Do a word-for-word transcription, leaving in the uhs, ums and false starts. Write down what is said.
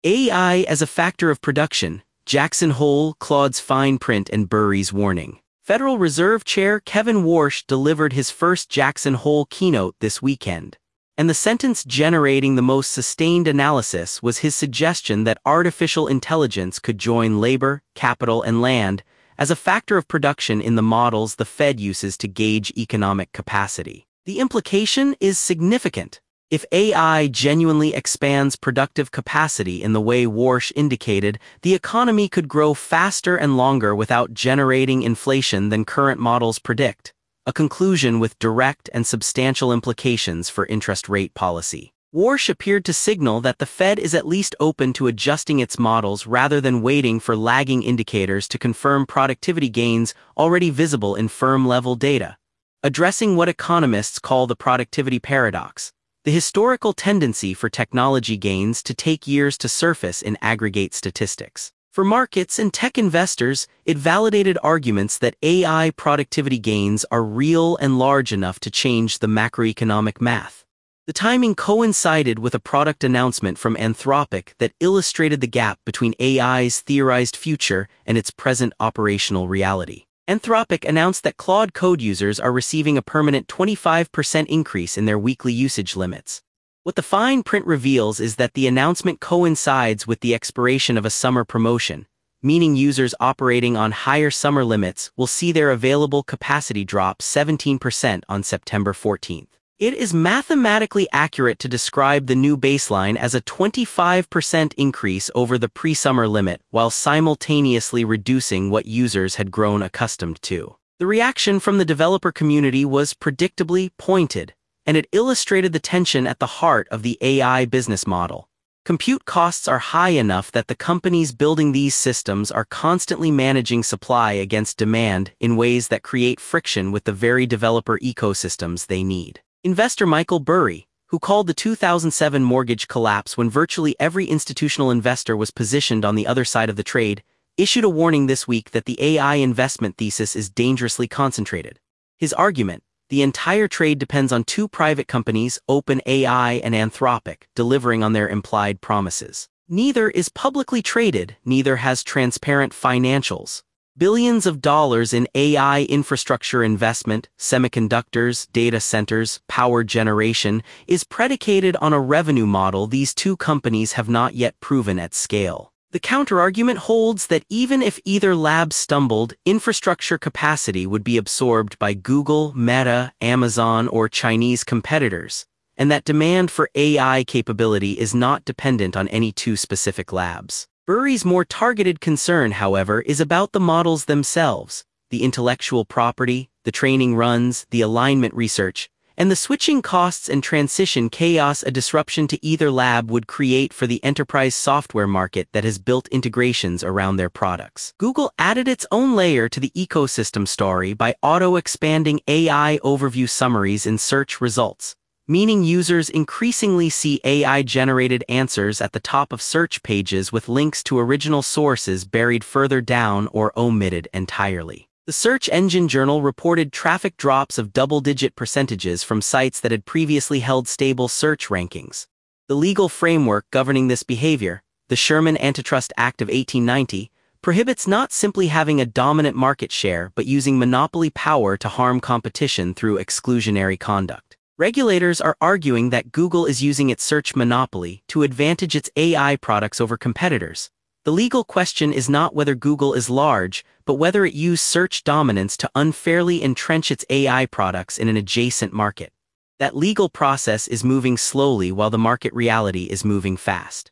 A I as a factor of production, Jackson Hole, Claude's fine print and Burry's warning. Federal Reserve Chair Kevin Warsh delivered his first Jackson Hole keynote this weekend, and the sentence generating the most sustained analysis was his suggestion that artificial intelligence could join labor, capital, and land as a factor of production in the models the Fed uses to gauge economic capacity. The implication is significant. If A I genuinely expands productive capacity in the way Warsh indicated, the economy could grow faster and longer without generating inflation than current models predict, a conclusion with direct and substantial implications for interest rate policy. Warsh appeared to signal that the Fed is at least open to adjusting its models rather than waiting for lagging indicators to confirm productivity gains already visible in firm-level data. Addressing what economists call the productivity paradox, the historical tendency for technology gains to take years to surface in aggregate statistics. For markets and tech investors, it validated arguments that A I productivity gains are real and large enough to change the macroeconomic math. The timing coincided with a product announcement from Anthropic that illustrated the gap between A I's theorized future and its present operational reality. Anthropic announced that Claude Code users are receiving a permanent twenty-five percent increase in their weekly usage limits. What the fine print reveals is that the announcement coincides with the expiration of a summer promotion, meaning users operating on higher summer limits will see their available capacity drop seventeen percent on September fourteenth. It is mathematically accurate to describe the new baseline as a twenty-five percent increase over the pre-summer limit while simultaneously reducing what users had grown accustomed to. The reaction from the developer community was predictably pointed, and it illustrated the tension at the heart of the A I business model. Compute costs are high enough that the companies building these systems are constantly managing supply against demand in ways that create friction with the very developer ecosystems they need. Investor Michael Burry, who called the two thousand seven mortgage collapse when virtually every institutional investor was positioned on the other side of the trade, issued a warning this week that the A I investment thesis is dangerously concentrated. His argument, the entire trade depends on two private companies, OpenAI and Anthropic, delivering on their implied promises. Neither is publicly traded, neither has transparent financials. Billions of dollars in A I infrastructure investment, semiconductors, data centers, power generation, is predicated on a revenue model these two companies have not yet proven at scale. The counterargument holds that even if either lab stumbled, infrastructure capacity would be absorbed by Google, Meta, Amazon, or Chinese competitors, and that demand for A I capability is not dependent on any two specific labs. Burry's more targeted concern, however, is about the models themselves, the intellectual property, the training runs, the alignment research, and the switching costs and transition chaos a disruption to either lab would create for the enterprise software market that has built integrations around their products. Google added its own layer to the ecosystem story by auto-expanding A I overview summaries in search results, meaning users increasingly see A I-generated answers at the top of search pages with links to original sources buried further down or omitted entirely. The Search Engine Journal reported traffic drops of double-digit percentages from sites that had previously held stable search rankings. The legal framework governing this behavior, the Sherman Antitrust Act of eighteen ninety, prohibits not simply having a dominant market share but using monopoly power to harm competition through exclusionary conduct. Regulators are arguing that Google is using its search monopoly to advantage its A I products over competitors. The legal question is not whether Google is large, but whether it used search dominance to unfairly entrench its A I products in an adjacent market. That legal process is moving slowly while the market reality is moving fast.